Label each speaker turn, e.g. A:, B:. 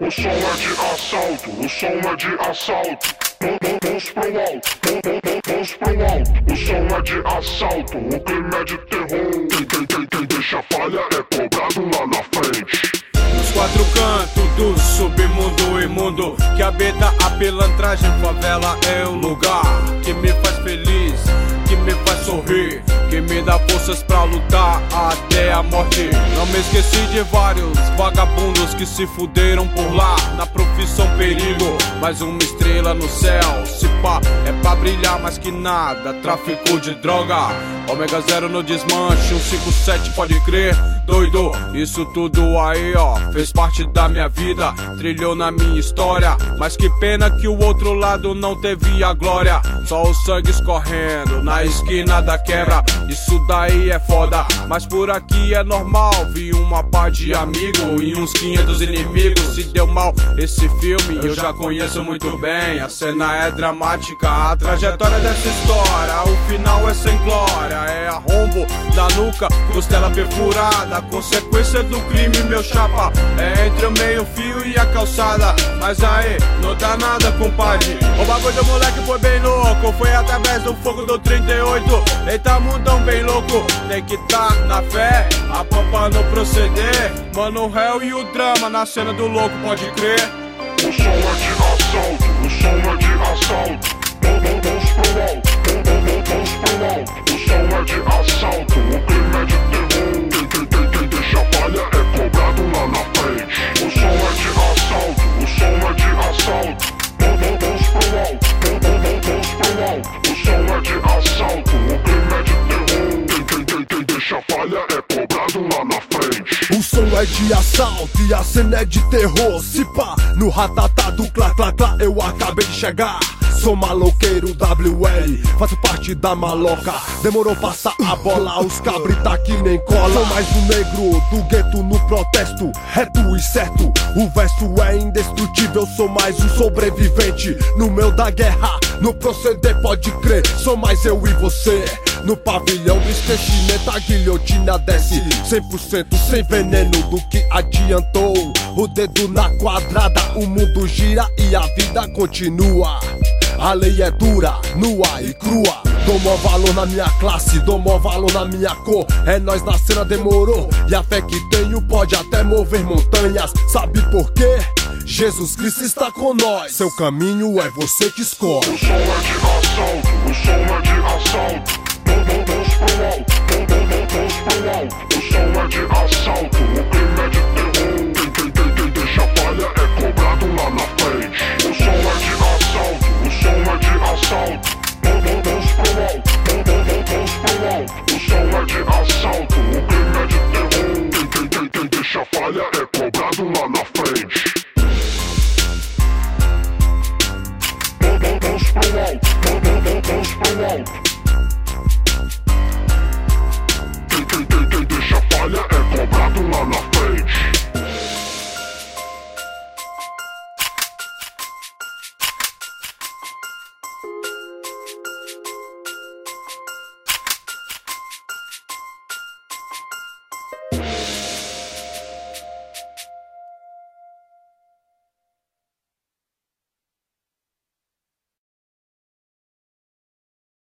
A: O som é de assalto, o som é de assalto. Mãos pro alto, mãos pro alto. O som é de assalto, o clima é de terror. Quem deixa falha é cobrado lá na frente.
B: Nos quatro cantos do submundo imundo, que habita a pilantragem, favela é um lugar que me faz feliz, que me faz sorrir, que me dá forças pra lutar até a morte. Não me esqueci de vários vagabundos que se fuderam por lá, na profissão perigo, mais uma estrela no céu. Se pá, é pra brilhar mais que nada, tráfico de droga. Ômega 0 no desmanche, 157 pode crer, doido. Isso tudo aí ó, fez parte da minha vida, trilhou na minha história. Mas que pena que o outro lado não teve a glória. Só o sangue escorrendo na esquina da quebra. Isso daí é foda, mas por aqui é normal. Vi uma par de amigos e uns 500 inimigos. Se deu mal esse filme, eu já conheço muito bem. A cena é dramática, a trajetória dessa história. O final é sem glória, é arrombo na nuca, costela perfurada. A consequência do crime, meu chapa, é entre o meio-fio e a calçada. Mas aí, não dá nada, compadre. O bagulho do moleque foi bem louco, foi através do fogo do 38. Eita, mundão bem louco, tem que tá na fé, a pampa no proceder. Mano, o réu e o drama na cena do louco, pode crer.
A: O som é de assalto, o som é de assalto. Mãos pro alto, mãos pro alto. O som é de assalto, o clima é de terror. Quem deixa falha é cobrado lá na frente. O som é de assalto, o som é de assalto. Mãos pro alto, mãos pro alto. O som é de assalto, o clima é de terror. Quem deixa falha é cobrado lá na frente.
C: O som é de assalto e a cena é de terror. Se pá, no ratatá do clá clá clá eu acabei de chegar. Sou maloqueiro WL, faço parte da maloca. Demorou passar a bola, os cabri tá que nem cola. Sou mais um negro do gueto no protesto, reto e certo. O verso é indestrutível, sou mais um sobrevivente. No meio da guerra, no proceder pode crer. Sou mais eu e você. No pavilhão do esquecimento a guilhotina desce 100% sem veneno, do que adiantou. O dedo na quadrada, o mundo gira e a vida continua. A lei é dura, nua e crua. Dou maior valor na minha classe, dou maior valor na minha cor. É nós na cena, demorou. E a fé que tenho pode até mover montanhas. Sabe por quê? Jesus Cristo está com nós. Seu caminho é você que escolhe.
A: O som é de assalto, o som é de assalto. Mãos pro alto, mãos pro alto. O som é de assalto, o clima é de